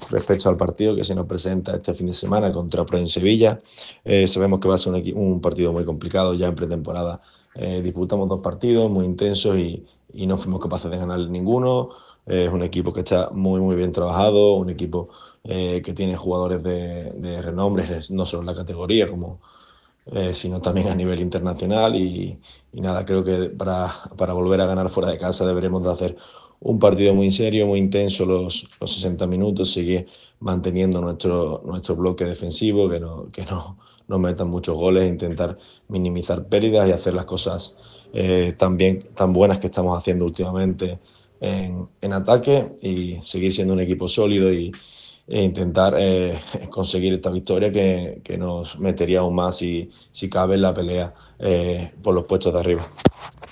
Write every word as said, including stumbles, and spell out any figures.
respecto al partido que se nos presenta este fin de semana contra Pro en Sevilla. Eh, sabemos que va a ser un, un partido muy complicado. Ya en pretemporada eh, disputamos dos partidos muy intensos y, y no fuimos capaces de ganar ninguno. Eh, es un equipo que está muy, muy bien trabajado, un equipo eh, que tiene jugadores de, de renombre, no solo en la categoría, como, eh, sino también a nivel internacional. Y, y nada, creo que para, para volver a ganar fuera de casa deberemos de hacer un partido muy serio, muy intenso los, los sesenta minutos, seguir manteniendo nuestro, nuestro bloque defensivo, que no, que no nos metan muchos goles, intentar minimizar pérdidas y hacer las cosas eh, tan bien, tan buenas que estamos haciendo últimamente en, en ataque, y seguir siendo un equipo sólido y, e intentar eh, conseguir esta victoria que, que nos metería aún más, si, si cabe, en la pelea eh, por los puestos de arriba.